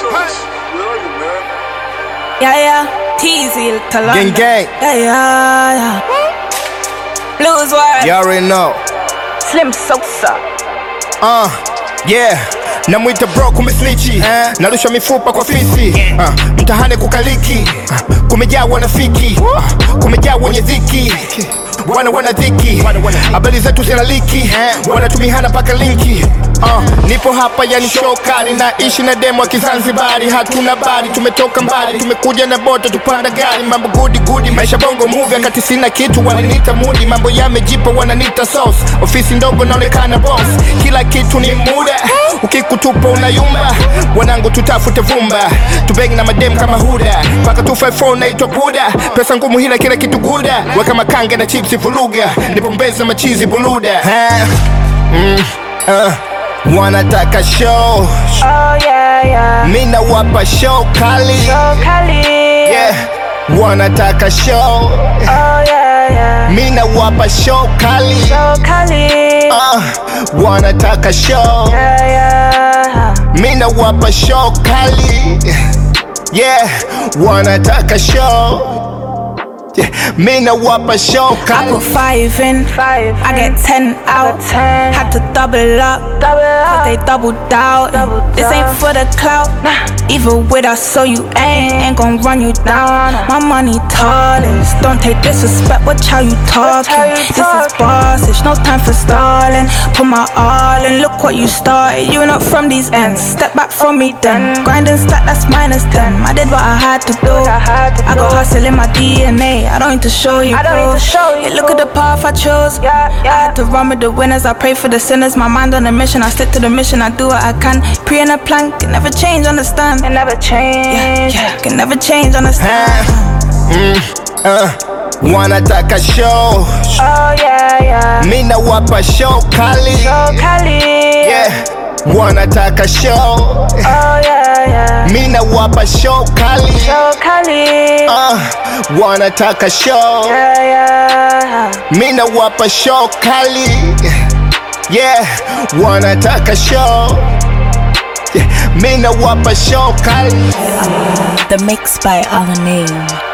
Yeah, Teasy, Talanda. Gang gang. Yeah. Blues World. You already know. Slim Sosa. Yeah. Namwita bro kumesnichi, narusha mifupa kwa fisi, mtahane kukaliki, kumejaa wanafiki, kumejaa wenye dhiki, wana dhiki, habari zetu zinaliki, wanatumihana paka linki. Nipo hapa yani shokari, naishi na demo wa Kizanzibari, hatuna bari, tumetoka mbali, tumekuja na boto tupanda gari, mambo goody, maisha bongo movie, akati sina kitu wananita moody, mambo yamejipa wananita sauce, ofisi ndogo naonekana boss, kila kitu ni muda, ukikutupa unayumba, wanangu tutafute vumba, tubengi na madem kama Huda, paka 254 naitwa Buda, pesa ngumu hila kila kitu guda, weka makanga na chipsi vuluga, nipombeza machizi buluda. Wanataka show, Yeah. mina wapa show kali, yeah. Wanataka show, Yeah. mina wapa show kali, wanataka show, Yeah. mina wapa show kali, yeah. Wanataka show, yeah. Mina wapa show I kali. put 5 in, I get 10 out. Had to double up, cause they doubled out. This ain't for the clout. Even with us, so you ain't gon' run you down. My money tallest, don't take disrespect. Watch how you talking. This is bossish, no time for stalling. Put my all in, look what you started. You not from these ends, step back from me then. Grinding stack, that's -10. I did what I had to do. I got hustle in my DNA. I don't need to show you, bro. Hey, look at the path I chose. I had to run with the winners. I pray for the sinners. My mind on a mission. I stick to the mission. I do what I can. Pre and a plan can never change. Understand? Can never change. Yeah, can never change. Understand? Wanataka show, Yeah. mina wapa show kali, yeah. Wanataka show, Yeah. mina wapa show kali, wanataka show, Yeah. mina wapa show kali, yeah. Wanataka show, yeah. Mina wapa show kali. The mix by Alanine.